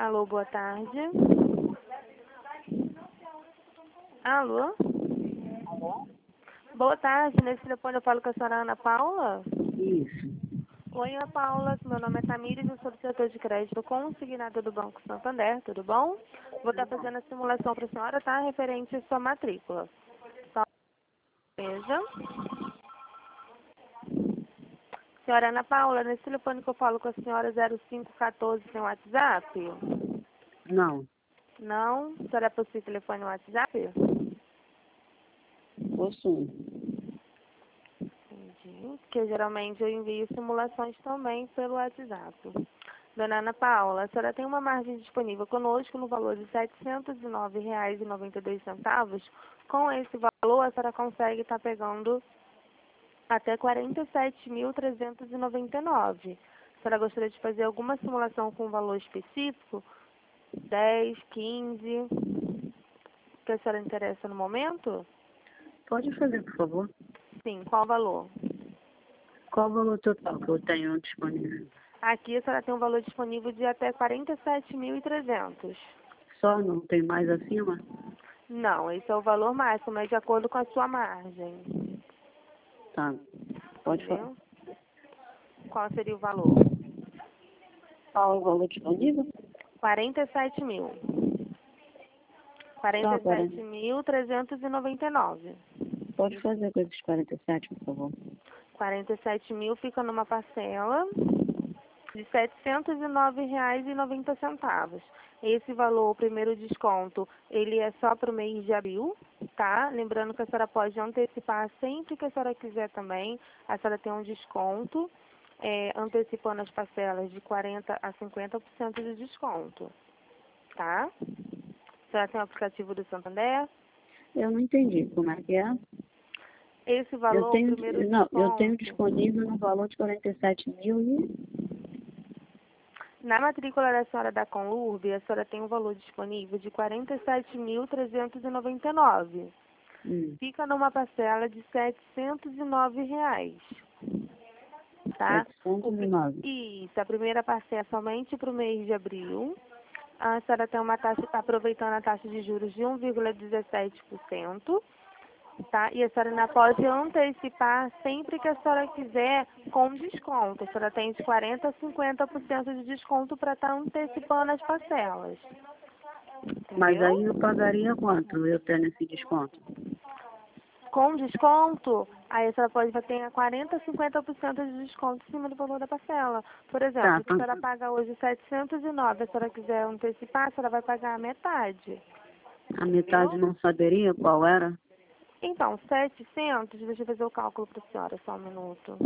Alô, boa tarde. Alô? Alô? Boa tarde, nesse telefone eu falo com a senhora Ana Paula? Isso. Oi, Ana Paula, meu nome é Tamires, eu sou do setor de crédito consignado do Banco Santander, tudo bom? Vou estar fazendo a simulação para a senhora, tá? Referente à sua matrícula. Só veja. Senhora Ana Paula, nesse telefone que eu falo com a senhora 0514 tem WhatsApp? Não. Não? A senhora possui telefone no WhatsApp? Possuo. Entendi. Porque geralmente eu envio simulações também pelo WhatsApp. Dona Ana Paula, a senhora tem uma margem disponível conosco no valor de R$ 709,92. Com esse valor, a senhora consegue estar pegando até R$ 47.399. A senhora gostaria de fazer alguma simulação com um valor específico? 10, 15? Que a senhora interessa no momento? Pode fazer, por favor. Sim, qual valor? Qual o valor total que eu tenho disponível? Aqui a senhora tem um valor disponível de até 47.300. Só não tem mais acima? Não, esse é o valor máximo, é de acordo com a sua margem. Tá. Pode falar. Entendeu? Qual seria o valor? Qual o valor disponível? 47 mil. Só agora. 47.399. Pode fazer com esses 47, por favor. 47 mil fica numa parcela de R$ 709,90. Esse valor, o primeiro desconto, ele é só para o mês de abril, tá? Lembrando que a senhora pode antecipar sempre que a senhora quiser também. A senhora tem um desconto, antecipando as parcelas de 40% a 50% de desconto, tá? A senhora tem o aplicativo do Santander. Eu não entendi como é que é. Esse valor, o primeiro Eu tenho desconto, disponível no valor de 47 mil e... na matrícula da senhora da Conlurb, a senhora tem um valor disponível de R$ 47.399. Fica numa parcela de R$ 709, tá? 709. Isso, a primeira parcela é somente para o mês de abril. A senhora tem uma taxa, está aproveitando a taxa de juros de 1,17%. Tá? E a senhora ainda pode antecipar sempre que a senhora quiser com desconto. A senhora tem de 40% a 50% de desconto para estar antecipando as parcelas. Entendeu? Mas aí eu pagaria quanto eu tendo esse desconto? Com desconto, aí a senhora pode ter 40% a 50% de desconto em cima do valor da parcela. Por exemplo, se a senhora paga hoje 709, a senhora quiser antecipar, a senhora vai pagar a metade. A metade não saberia qual era? Então, 700, deixa eu fazer o cálculo para a senhora, só um minuto.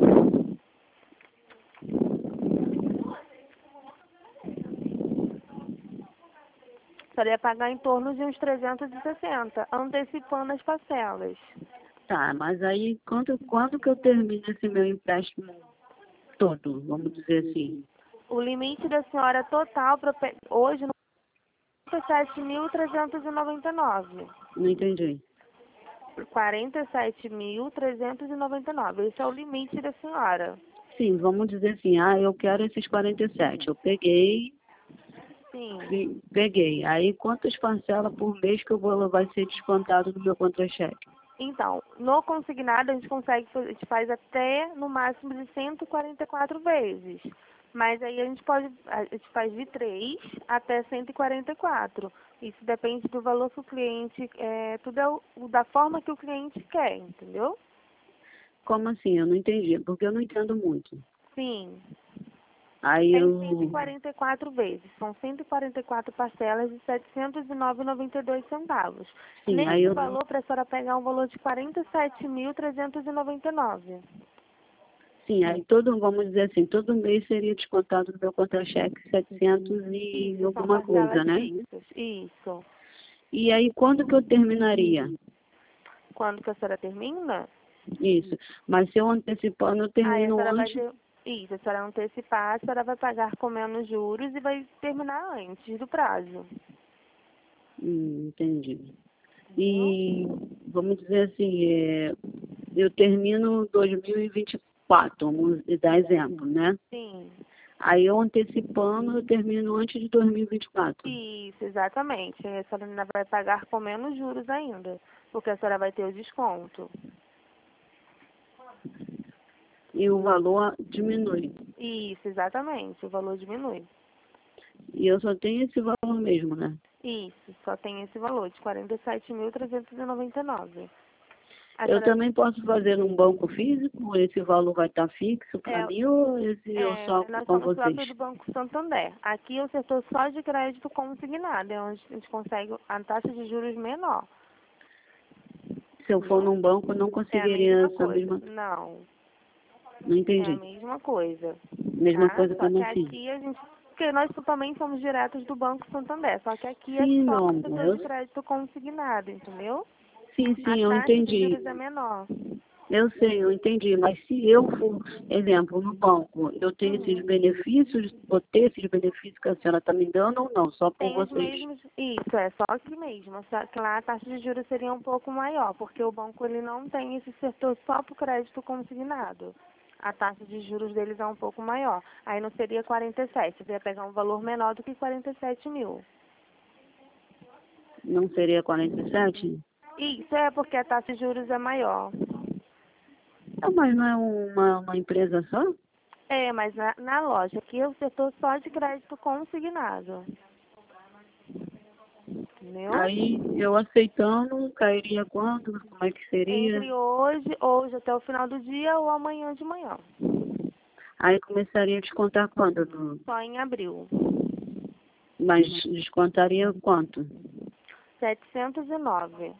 A senhora ia pagar em torno de uns 360, antecipando as parcelas. Tá, mas aí quando que eu termino esse meu empréstimo todo, vamos dizer assim? O limite da senhora total hoje no é 47.399. Não entendi. 47.399. Esse é o limite da senhora. Sim, vamos dizer assim, eu quero esses 47. Eu peguei, Sim. peguei. Aí quantas parcelas por mês que vai ser descontado do meu contra-cheque? Então, no consignado a gente faz até no máximo de 144 vezes. Mas aí a gente faz de 3 até 144. Isso depende do valor que o cliente, tudo é da forma que o cliente quer, entendeu? Como assim? Eu não entendi, porque eu não entendo muito. Sim. Aí Tem eu... 144 vezes. São 144 parcelas de R$ 709,92. Sim, Nesse aí eu... valor, para a senhora pegar um valor de R$ 47.399. Sim, aí vamos dizer assim, todo mês seria descontado do meu contra-cheque 700 e Isso, são alguma coisa, parcelas né? fixas. Isso. E aí quando que eu terminaria? Quando que a senhora termina? Isso. Mas se eu antecipando, eu Aí a termino senhora vai antes. ter... Isso, a senhora antecipar, a senhora vai pagar com menos juros e vai terminar antes do prazo. Entendi. E vamos dizer assim, eu termino 2024, vamos dar exemplo, né? Sim. Aí eu antecipando, eu termino antes de 2024. Isso, exatamente. Aí a senhora ainda vai pagar com menos juros ainda, porque a senhora vai ter o desconto. E o valor diminui. Isso, exatamente. O valor diminui. E eu só tenho esse valor mesmo, né? Isso, só tem esse valor de 47.399. A Eu senhora também posso fazer num banco físico, esse valor vai estar fixo para é, mim ou esse eu só nós com somos vocês? próprios do Banco Santander. Aqui é o setor só de crédito consignado, é onde a gente consegue a taxa de juros menor. Se eu for Entendeu? num banco, eu não É a conseguiria mesma essa coisa. mesma... Não, Não é a entendi. mesma coisa, Mesma tá? coisa Só como que assim? aqui a gente... Porque nós também somos diretos do Banco Santander, só que aqui é Sim, só meu o amor, setor de crédito consignado, entendeu? sim, A eu taxa de entendi. juros é menor. Eu sei, eu entendi, mas se eu for, exemplo, no banco, eu tenho esses Uhum. benefícios, vou ter esses benefícios que a senhora está me dando ou não, só por Tem os vocês. mesmos, isso, é só aqui mesmo, só que lá a taxa de juros seria um pouco maior, porque o banco ele não tem esse setor só para o crédito consignado. A taxa de juros deles é um pouco maior. Aí não seria 47, você ia pegar um valor menor do que 47 mil. Não seria 47? Isso é porque a taxa de juros é maior. Não, mas não é uma empresa só? É, mas na loja aqui é o setor só de crédito consignado. Entendeu? Aí eu aceitando, cairia quanto? Como é que seria? Entre hoje até o final do dia ou amanhã de manhã. Aí começaria a descontar quando? Só em abril. Mas descontaria quanto? 709.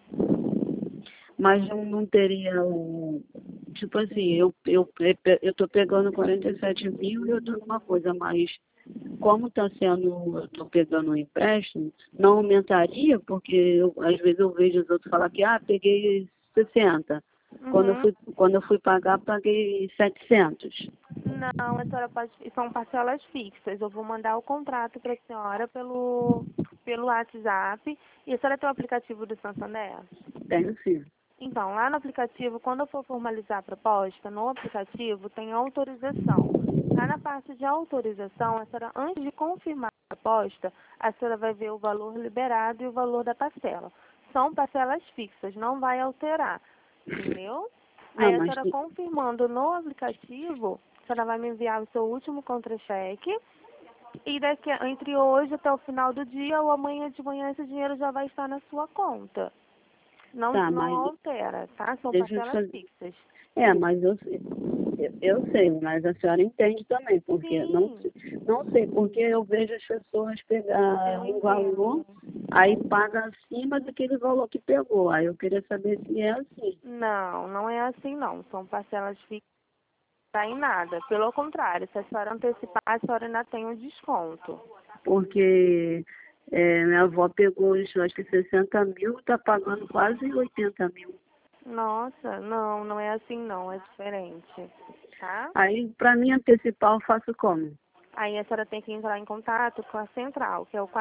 Mas não teria o... Tipo assim, eu tô pegando 47 mil e eu tô numa coisa, mas como está sendo, eu estou pegando um empréstimo, não aumentaria, porque às vezes eu vejo os outros falar que, peguei 60. Uhum. Quando eu fui pagar, paguei 700. Não, a senhora pode. São parcelas fixas. Eu vou mandar o contrato para a senhora pelo WhatsApp. E a senhora tem o aplicativo do Santander? Tenho sim. Então, lá no aplicativo, quando eu for formalizar a proposta, no aplicativo tem autorização. Lá na parte de autorização, a senhora, antes de confirmar a proposta, a senhora vai ver o valor liberado e o valor da parcela. São parcelas fixas, não vai alterar, entendeu? Não, Aí a mas senhora confirmando no aplicativo, a senhora vai me enviar o seu último contra-cheque e entre hoje até o final do dia ou amanhã de manhã esse dinheiro já vai estar na sua conta. Não, tá, não mas altera, tá? São deixa eu te parcelas fazer. fixas. Mas eu sei, mas a senhora entende também, porque Sim, não sei, porque eu vejo as pessoas pegar eu um valor, entendo. aí paga acima daquele valor que pegou. Aí eu queria saber se é assim. Não, não é assim não. São parcelas fixas, não tá em nada. Pelo contrário, se a senhora antecipar, a senhora ainda tem um desconto. Porque minha avó pegou, acho que 60 mil, está pagando quase 80 mil. Nossa, não, não é assim não, é diferente, tá? Aí, para mim antecipar, eu faço como? Aí a senhora tem que entrar em contato com a central, que é o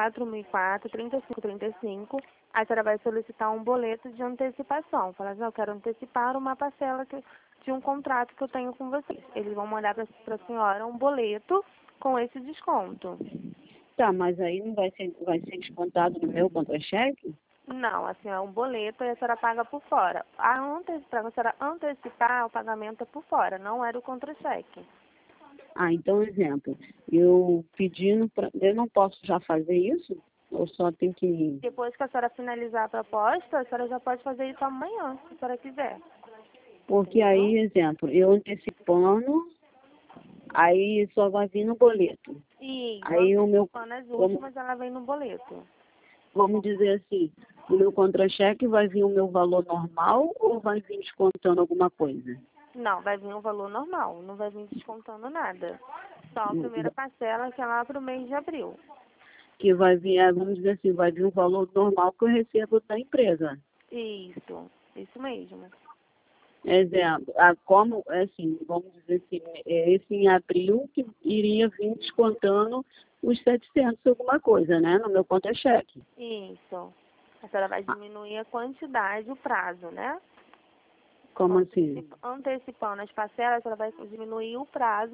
4004-3535. A senhora vai solicitar um boleto de antecipação. Fala assim, eu quero antecipar uma parcela de um contrato que eu tenho com vocês. Eles vão mandar para a senhora um boleto com esse desconto. Tá, mas aí não vai ser descontado no meu contra-cheque? Não, assim, é um boleto e a senhora paga por fora. Para a senhora antecipar, o pagamento é por fora, não era o contra-cheque. Então, exemplo, eu pedindo para... Eu não posso já fazer isso? Ou só tem que... Depois que a senhora finalizar a proposta, a senhora já pode fazer isso amanhã, se a senhora quiser. Porque Entendeu? aí, exemplo, eu antecipando, aí só vai vir no boleto. Isso, Aí o meu... antecipando as Vamos, últimas, ela vem no boleto. vamos dizer assim, o meu contra-cheque vai vir o meu valor normal ou vai vir descontando alguma coisa? Não, vai vir um valor normal, não vai vir descontando nada. Só a primeira parcela, que é lá para o mês de abril. Que vai vir, vamos dizer assim, vai vir o valor normal que eu recebo da empresa. Isso mesmo. Exemplo, como, assim, vamos dizer assim, esse em abril que iria vir descontando os 700 alguma coisa, né, no meu conta-cheque. Isso. A senhora vai diminuir a quantidade, o prazo, né? Como assim? Antecipando as parcelas, ela vai diminuir o prazo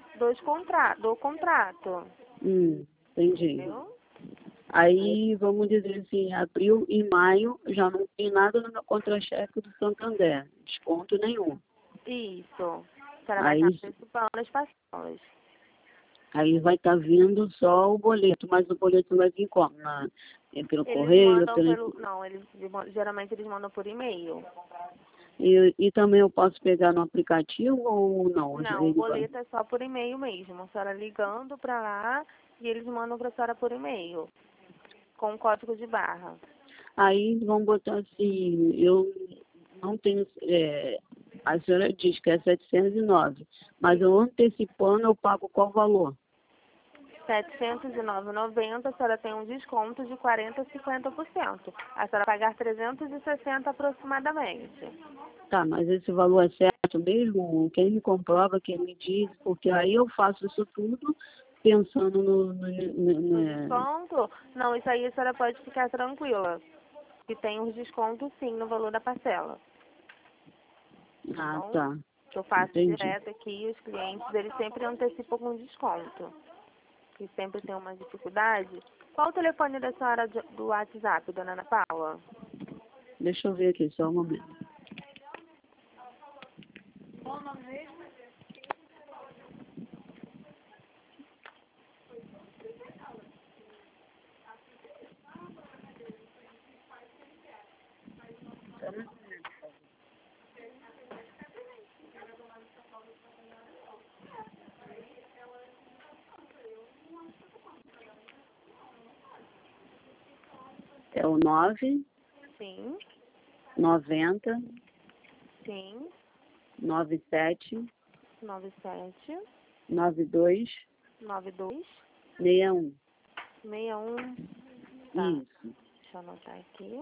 do contrato. Entendi. Entendeu? Aí, vamos dizer assim, abril e maio já não tem nada no meu contra-cheque do Santander, desconto nenhum. Isso. A senhora vai Aí, estar antecipando as parcelas. aí vai estar vindo só o boleto, mas o boleto vai vir como? Pelo Eles correio, mandam pelo... Não, geralmente eles mandam por e-mail. E também eu posso pegar no aplicativo ou não? Não, o boleto é só por e-mail mesmo. A senhora ligando para lá e eles mandam para a senhora por e-mail, com o código de barra. Aí vamos botar assim, eu não tenho. A senhora diz que é 709, mas eu antecipando eu pago qual valor? R$ 709,90, a senhora tem um desconto de 40% a 50%. A senhora vai pagar 360 aproximadamente. Tá, mas esse valor é certo mesmo? Quem me comprova, quem me diz, porque aí eu faço isso tudo pensando No desconto? Não, isso aí a senhora pode ficar tranquila. Que tem os descontos sim no valor da parcela. Ah, Então, tá. eu faço Entendi. direto aqui, os clientes, eles sempre antecipam com desconto. Que sempre tem uma dificuldade. Qual o telefone da senhora do WhatsApp, dona Ana Paula? Deixa eu ver aqui, só um momento. É o 9 Sim, 90 sim, 97 97 92 92 61. 61. Tá, Isso. deixa eu anotar aqui.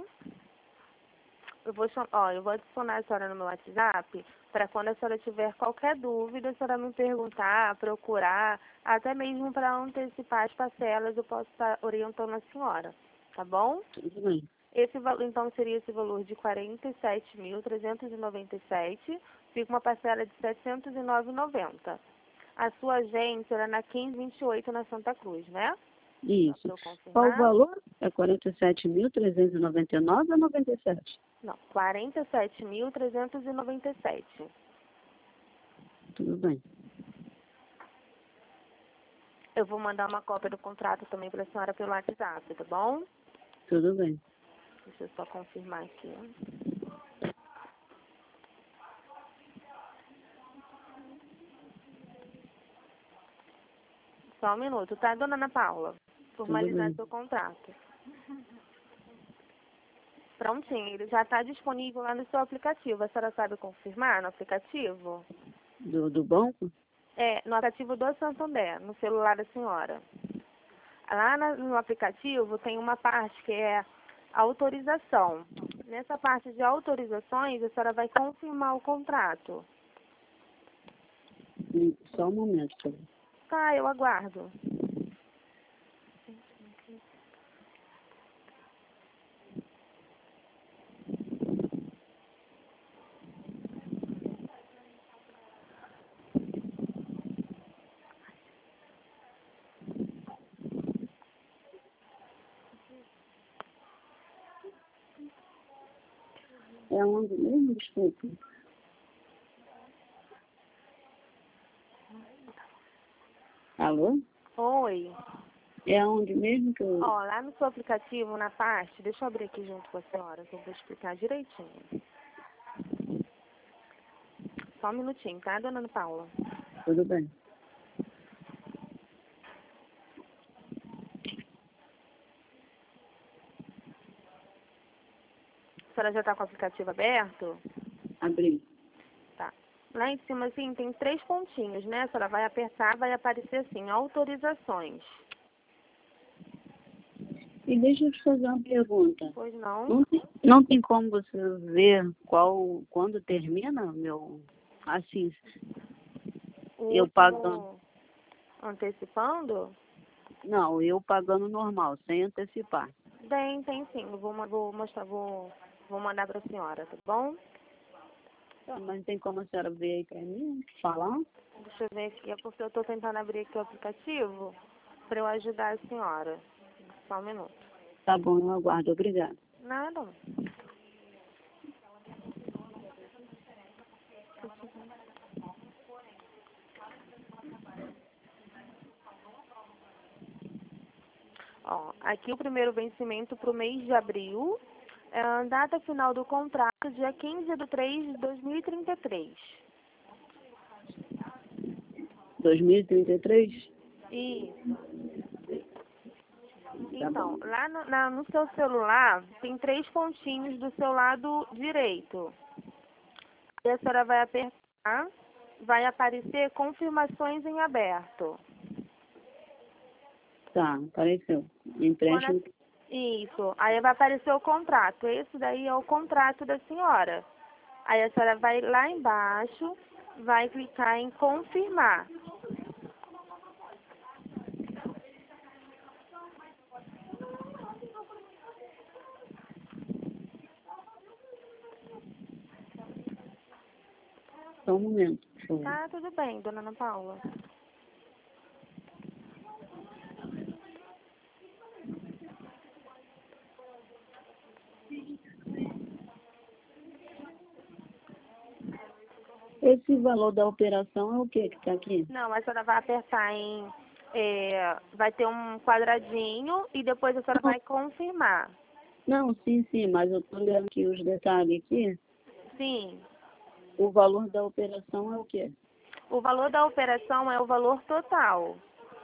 Eu vou adicionar a senhora no meu WhatsApp para quando a senhora tiver qualquer dúvida, a senhora me perguntar, procurar, até mesmo para antecipar as parcelas, eu posso estar orientando a senhora, tá bom? Tudo bem. Esse valor, então, seria esse valor de 47.397, fica uma parcela de 709,90. A sua agência era na 1528 na Santa Cruz, né? Isso. Só para eu Qual o confirmar. valor? É 47.399 ou 97? Não, 47.397. Tudo bem. Eu vou mandar uma cópia do contrato também para a senhora pelo WhatsApp, tá bom? Tudo bem. Deixa eu só confirmar aqui. Só um minuto, tá, dona Ana Paula? Tudo Formalizar bem. seu contrato. Prontinho, ele já está disponível lá no seu aplicativo. A senhora sabe confirmar no aplicativo? Do banco? É, no aplicativo do Santander, no celular da senhora. Lá no aplicativo tem uma parte que é autorização. Nessa parte de autorizações, a senhora vai confirmar o contrato. Só um momento, por favor. Tá, eu aguardo. É onde mesmo? Desculpa. Alô? Oi. É onde mesmo que eu... Ó, lá no seu aplicativo, na parte, deixa eu abrir aqui junto com a senhora, que eu vou explicar direitinho. Só um minutinho, tá, dona Ana Paula? Tudo bem. A senhora já está com o aplicativo aberto? Abri. Tá. Lá em cima, assim, tem 3 pontinhos, né? A senhora vai apertar, vai aparecer assim, autorizações. E deixa eu te fazer uma pergunta. Pois não? Não tem como você ver quando termina meu... Assim, O eu pagando... último antecipando? Não, eu pagando normal, sem antecipar. Tem sim. Eu vou mostrar, vou mandar para a senhora, tá bom? Tá, mas tem como a senhora ver aí pra mim, falar? Deixa eu ver aqui, é porque eu estou tentando abrir aqui o aplicativo para eu ajudar a senhora. Só um minuto. Tá bom, eu aguardo. Obrigada. Nada. Ó, aqui o primeiro vencimento para o mês de abril. Data final do contrato, dia 15/3/2033. 2033? Isso. Tá bom. Então, lá no seu celular, tem 3 pontinhos do seu lado direito. E a senhora vai apertar, vai aparecer confirmações em aberto. Tá, apareceu. Empréstimo. Isso. Aí vai aparecer o contrato. Esse daí é o contrato da senhora. Aí a senhora vai lá embaixo, vai clicar em confirmar. Só um momento, por favor. Tá, tudo bem, dona Ana Paula. Esse valor da operação é o que tá aqui? Não, a senhora vai apertar em... vai ter um quadradinho e depois a senhora vai confirmar. Não, sim, mas eu tô olhando aqui os detalhes aqui. Sim. O valor da operação é o quê? O valor da operação é o valor total.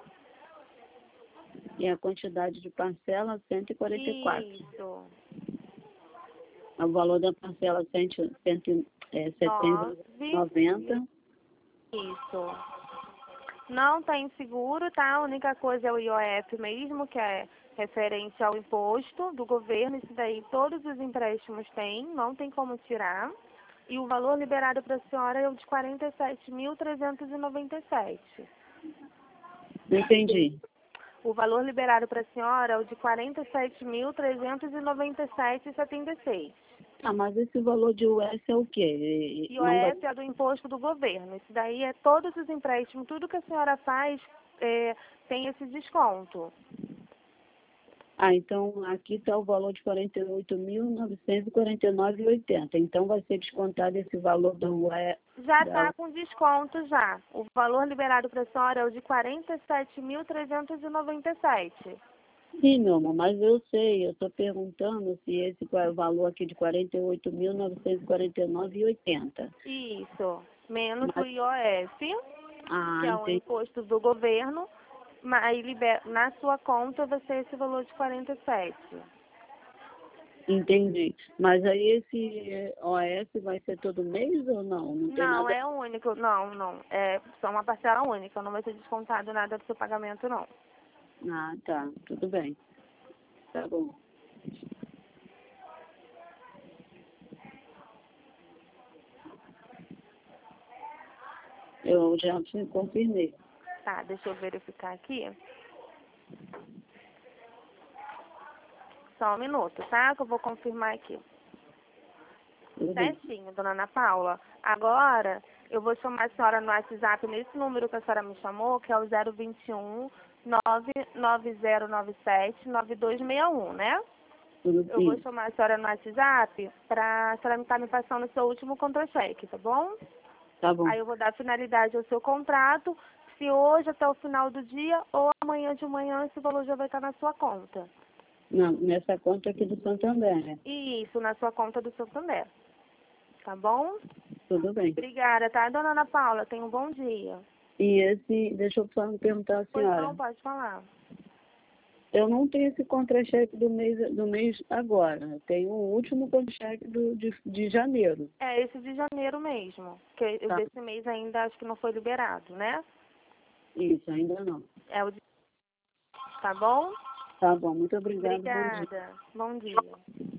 E a quantidade de parcela, 144. Isso. O valor da parcela, 790. Isso. Não tem seguro, tá? A única coisa é o IOF mesmo, que é referente ao imposto do governo. Isso daí todos os empréstimos têm, não tem como tirar. E o valor liberado para a senhora é o de 47.397. Não entendi. O valor liberado para a senhora é o de 47.397,76. Ah, mas esse valor de US é o quê? Não vai... IOF é do imposto do governo. Isso daí é todos os empréstimos, tudo que a senhora faz tem esse desconto. Ah, então aqui está o valor de 48.949,80. Então vai ser descontado esse valor do UE. Já está com desconto já. O valor liberado para a senhora é o de 47.397. Sim, meu amor, mas eu sei, eu estou perguntando se esse qual é o valor aqui de 48.949,80. Isso. Menos o Mas, IOF, que é o entendi. imposto do governo. Mas na sua conta vai ser esse valor de 47. Entendi. Mas aí esse OS vai ser todo mês ou não? Não tem Não, nada. é único. Não. É só uma parcela única. Não vai ser descontado nada do seu pagamento, não. Ah, tá. Tudo bem. Tá bom. Eu já confirmei. Tá, deixa eu verificar aqui. Só um minuto, tá? Que eu vou confirmar aqui. Tudo bem. Certinho, dona Ana Paula. Agora, eu vou chamar a senhora no WhatsApp nesse número que a senhora me chamou, que é o 021 99097 9261, né? Tudo Eu vou bem. chamar a senhora no WhatsApp para a senhora estar me passando o seu último contra-cheque, tá bom? Tá bom. Aí eu vou dar finalidade ao seu contrato. Se hoje até o final do dia ou amanhã de manhã esse valor já vai estar na sua conta. Não, nessa conta aqui do Santander, né? Isso, na sua conta do Santander. Tá bom? Tudo bem. Obrigada, tá, dona Ana Paula? Tenha um bom dia. E esse, deixa eu só perguntar à Pois senhora. não, pode falar. Eu não tenho esse contra-cheque do mês agora. Eu tenho o último contra-cheque de janeiro. É esse de janeiro mesmo. Que o Tá. desse mês ainda acho que não foi liberado, né? Isso, ainda não. É o de... Tá bom? Tá bom, muito obrigada. Bom dia. Obrigada. Bom dia.